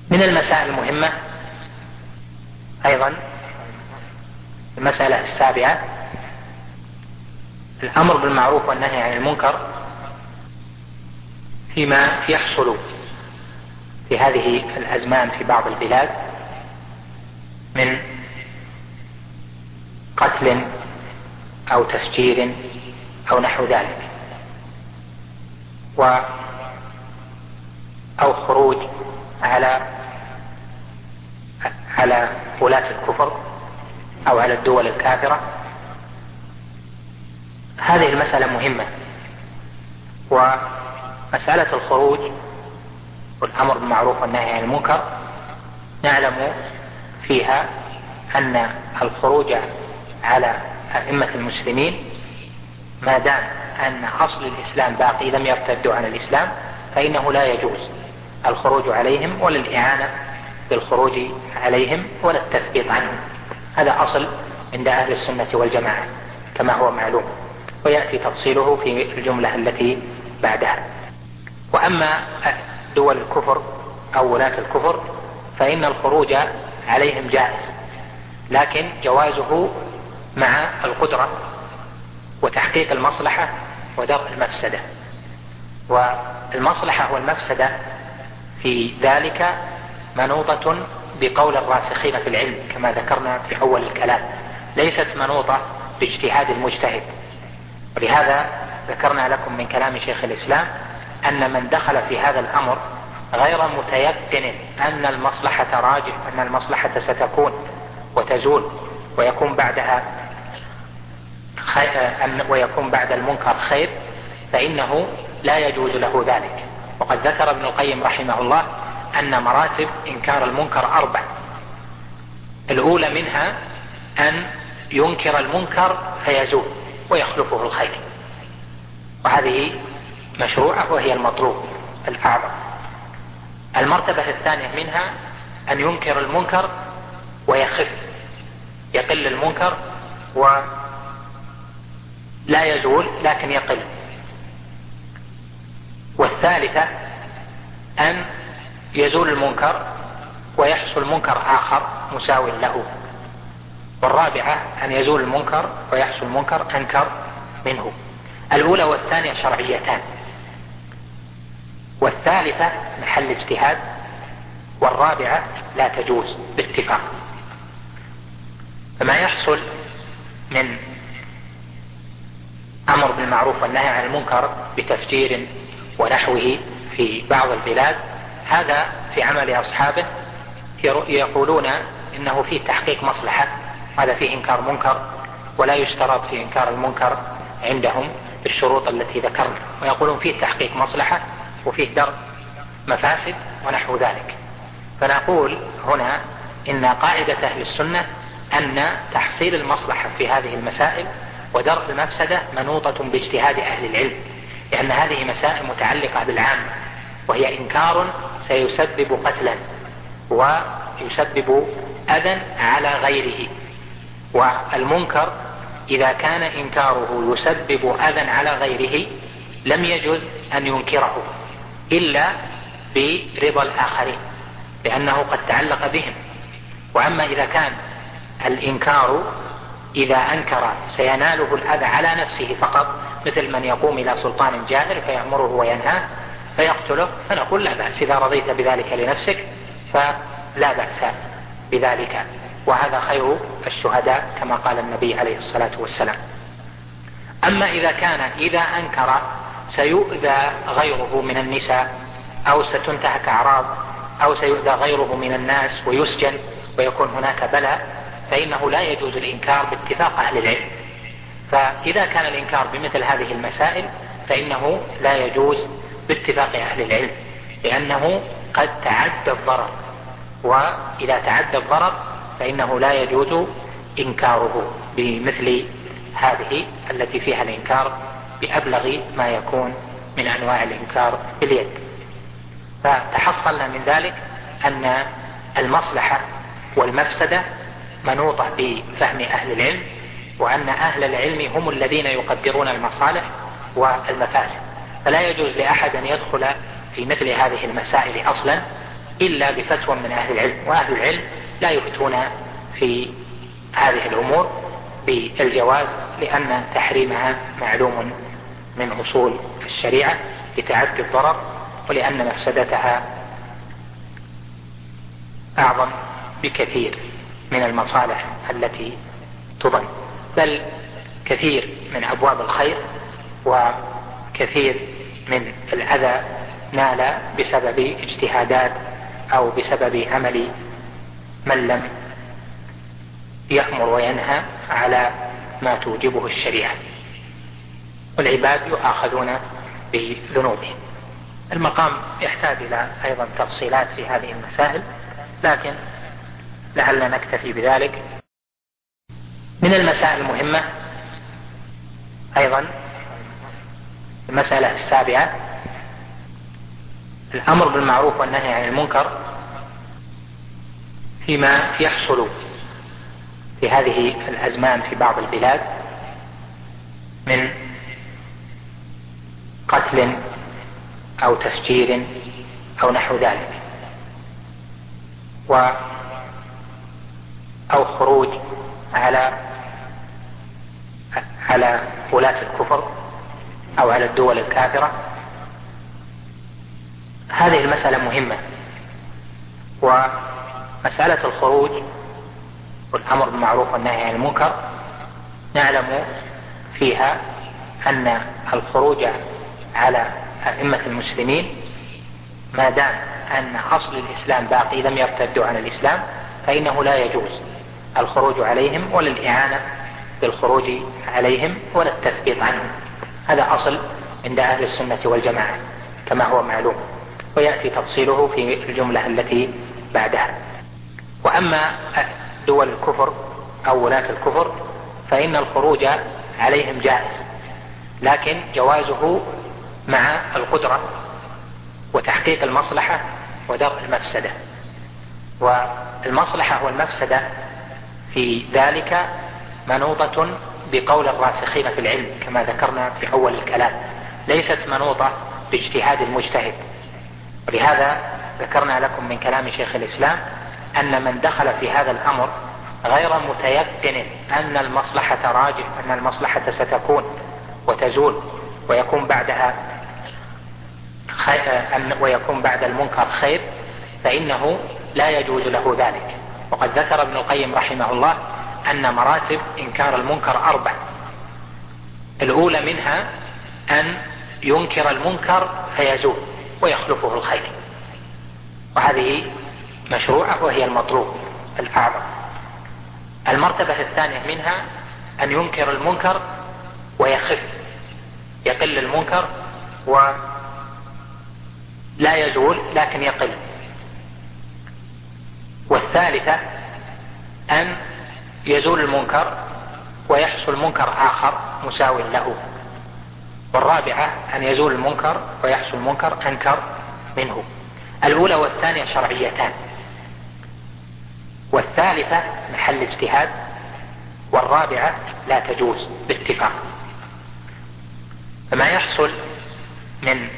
من المسائل المهمة أيضا المسألة السابعة الأمر بالمعروف والنهي عن المنكر فيما يحصل في هذه الأزمان في بعض البلاد من قتل أو تفجير أو نحو ذلك، أو خروج على ولاة الكفر أو على الدول الكافرة. هذه المسألة مهمة، ومسألة الخروج والأمر بالمعروف والنهي عن المنكر نعلم فيها أن الخروج على أئمة المسلمين ما دام أن أصل الإسلام باقي لم يرتدوا عن الإسلام فإنه لا يجوز الخروج عليهم ولا الإعانة بالخروج عليهم ولا التثبيط عنهم. هذا أصل عند أهل السنة والجماعة كما هو معلوم، ويأتي تفصيله في الجملة التي بعدها. وأما دول الكفر أو ولاة الكفر فإن الخروج عليهم جائز، لكن جوازه مع القدرة وتحقيق المصلحة ودرء المفسدة. والمصلحة والمفسدة في ذلك منوطة بقول الراسخين في العلم كما ذكرنا في أول الكلام، ليست منوطة باجتهاد المجتهد. ولهذا ذكرنا لكم من كلام شيخ الإسلام أن من دخل في هذا الأمر غير متيقن أن المصلحة راجح، أن المصلحة ستكون وتزول ويكون بعد المنكر خير، فإنه لا يجوز له ذلك. وقد ذكر ابن القيم رحمه الله أن مراتب إنكار المنكر 4. الأولى منها أن ينكر المنكر فيزول ويخلفه الخير، وهذه مشروعة وهي المطلوب الأعظم. المرتبة الثانية منها أن ينكر المنكر ويخف، يقل المنكر ولا يزول لكن يقل. والثالثة أن يزول المنكر ويحصل منكر آخر مساو له. والرابعة أن يزول المنكر ويحصل منكر أنكر منه. الأولى والثانية شرعيتان، والثالثة محل اجتهاد، والرابعة لا تجوز باتفاق. فما يحصل من أمر بالمعروف والنهي عن المنكر بتفجير ونحوه في بعض البلاد هذا في عمل أصحابه يقولون إنه فيه تحقيق مصلحة، هذا فيه إنكار منكر، ولا يشترط في إنكار المنكر عندهم الشروط التي ذكرنا، ويقولون فيه تحقيق مصلحة وفيه درء مفاسد ونحو ذلك. فنقول هنا إن قاعدة أهل السنة أن تحصيل المصلحة في هذه المسائل ودرء المفسدة منوطة باجتهاد أهل العلم، لأن هذه مسائل متعلقة بالعامة، وهي إنكار سيسبب قتلا ويسبب أذى على غيره. والمنكر إذا كان إنكاره يسبب أذى على غيره لم يجوز أن ينكره إلا برضا الآخرين لأنه قد تعلق بهم. وأما إذا كان الإنكار إذا أنكر سيناله الأذى على نفسه فقط، مثل من يقوم إلى سلطان جائر فيأمره وينهاه فيقتله، فنقول لا بأس، إذا رضيت بذلك لنفسك فلا بأس بذلك، وهذا خير الشهداء كما قال النبي عليه الصلاة والسلام. أما إذا كان إذا أنكر سيؤذى غيره من النساء أو ستنتهك أعراض أو سيؤذى غيره من الناس ويسجن ويكون هناك بلاء، فإنه لا يجوز الإنكار باتفاق أهل العلم. فإذا كان الإنكار بمثل هذه المسائل فإنه لا يجوز باتفاق أهل العلم، لأنه قد تعدى الضرر، وإذا تعدى الضرر فإنه لا يجوز إنكاره بمثل هذه التي فيها الإنكار بأبلغ ما يكون من أنواع الإنكار باليد. فتحصلنا من ذلك أن المصلحة والمفسدة منوطة بفهم أهل العلم، وأن أهل العلم هم الذين يقدرون المصالح والمفاسد، فلا يجوز لأحد أن يدخل في مثل هذه المسائل أصلا إلا بفتوى من أهل العلم، وأهل العلم لا يفتون في هذه الأمور بالجواز، لأن تحريمها معلوم من أصول الشريعة لتعدي الضرر، ولأن مفسدتها أعظم بكثير من المصالح التي تظن، بل كثير من أبواب الخير وكثير من الأذى نال بسبب اجتهادات أو بسبب عمل من لم يأمر وينهى على ما توجبه الشريعة، والعباد يؤاخذون بذنوبهم. المقام يحتاج إلى أيضا تفصيلات في هذه المسائل، لكن لعلنا نكتفي بذلك. من المسائل المهمة أيضا المسألة السابعة، الأمر بالمعروف والنهي عن المنكر فيما يحصل في هذه الأزمان في بعض البلاد من قتل أو تفجير أو نحو ذلك، أو خروج على ولاة الكفر أو على الدول الكافرة. هذه المسألة مهمة، ومسألة الخروج والأمر بالمعروف والنهي عن المنكر نعلم فيها أن الخروج على أئمة المسلمين ما دام أن أصل الإسلام باقي لم يرتدوا عن الإسلام فإنه لا يجوز الخروج عليهم ولا الإعانة بالخروج عليهم ولا التثبيط عنهم. هذا أصل عند أهل السنة والجماعة كما هو معلوم، ويأتي تفصيله في الجملة التي بعدها. وأما دول الكفر أو ولاة الكفر فإن الخروج عليهم جائز، لكن جوازه مع القدرة وتحقيق المصلحة ودرء المفسدة، والمصلحة والمفسدة في ذلك منوطة بقول الراسخين في العلم كما ذكرنا في أول الكلام، ليست منوطة باجتهاد المجتهد. ولهذا ذكرنا لكم من كلام شيخ الإسلام أن من دخل في هذا الأمر غير متيقن أن المصلحة راجح، أن المصلحة ستكون وتزول ويكون بعد المنكر خير، فإنه لا يجوز له ذلك. وقد ذكر ابن القيم رحمه الله أن مراتب إنكار المنكر 4. الأولى منها أن ينكر المنكر فيزول ويخلفه الخير، وهذه مشروعة وهي المطلوب الأعظم. المرتبة الثانية منها أن ينكر المنكر ويخف، يقل المنكر ولا يزول لكن يقل. والثالثة أن يزول المنكر ويحصل منكر آخر مساو له. والرابعة أن يزول المنكر ويحصل منكر أنكر منه. الأولى والثانية شرعيتان، والثالثة محل اجتهاد، والرابعة لا تجوز باتفاق. فما يحصل من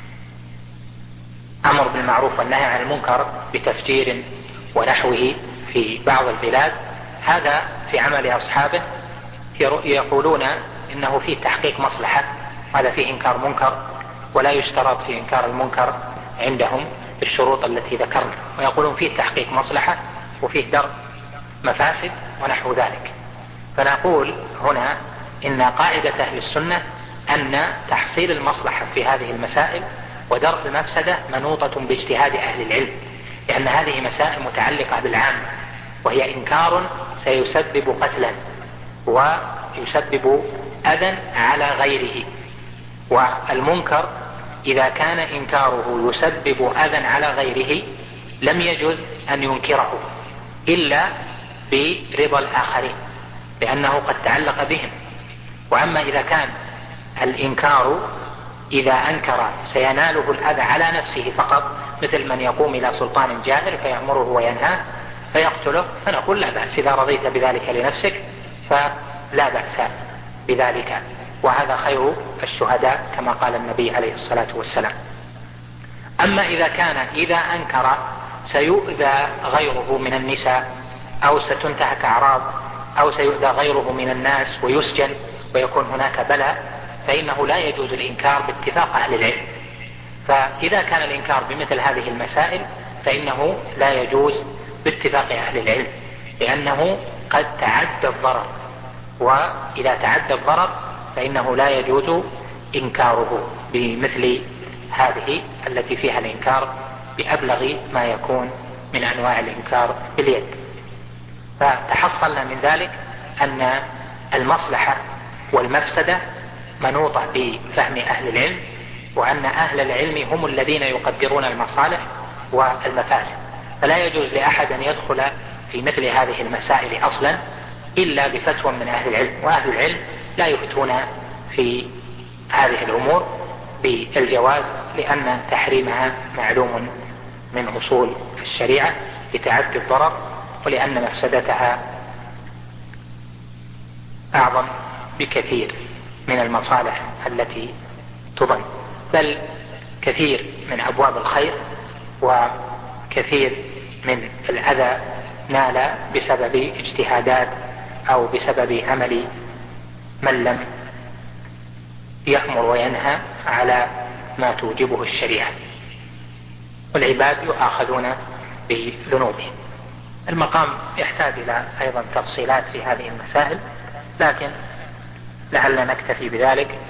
أمر بالمعروف والنهي عن المنكر بتفجير ونحوه في بعض البلاد، هذا في عمل أصحابه يقولون إنه فيه تحقيق مصلحة، هذا فيه إنكار منكر، ولا يشترط في إنكار المنكر عندهم الشروط التي ذكرنا، ويقولون فيه تحقيق مصلحة وفيه درء مفاسد ونحو ذلك. فنقول هنا إن قاعدة أهل السنة أن تحصيل المصلحة في هذه المسائل ودرء المفسدة منوطة باجتهاد أهل العلم، لأن هذه مسائل متعلقة بالعام، وهي إنكار سيسبب قتلا ويسبب أذى على غيره. والمنكر إذا كان إنكاره يسبب أذى على غيره لم يجوز أن ينكره إلا برضا الآخرين، لأنه قد تعلق بهم. وأما إذا كان الإنكار إذا أنكر سيناله الأذى على نفسه فقط، مثل من يقوم إلى سلطان جائر فيأمره وينهاه فيقتله، فنقول لا بأس، إذا رضيت بذلك لنفسك فلا بأس بذلك، وهذا خير الشهداء كما قال النبي عليه الصلاة والسلام. أما إذا كان إذا أنكر سيؤذى غيره من النساء أو ستنتهك أعراض أو سيؤذى غيره من الناس ويسجن ويكون هناك بلاء، فإنه لا يجوز الإنكار باتفاق أهل العلم. فإذا كان الإنكار بمثل هذه المسائل فإنه لا يجوز باتفاق أهل العلم، لأنه قد تعدى الضرر، وإذا تعدى الضرر فإنه لا يجوز إنكاره بمثل هذه التي فيها الإنكار بأبلغ ما يكون من أنواع الإنكار باليد. فتحصلنا من ذلك أن المصلحة والمفسدة منوطة بفهم أهل العلم، وأن أهل العلم هم الذين يقدرون المصالح والمفاسد، فلا يجوز لأحد أن يدخل في مثل هذه المسائل أصلا إلا بفتوى من أهل العلم، وأهل العلم لا يفتون في هذه الأمور بالجواز، لأن تحريمها معلوم من أصول الشريعة لتعدي الضرر، ولأن مفسدتها أعظم بكثير من المصالح التي تظن، بل كثير من أبواب الخير وكثير من الأذى نال بسبب اجتهادات أو بسبب عمل من لم يأمر وينهى على ما توجبه الشريعة، والعباد يؤاخذون بذنوبهم. المقام يحتاج إلى أيضا تفصيلات في هذه المسائل، لكن لعلنا نكتفي بذلك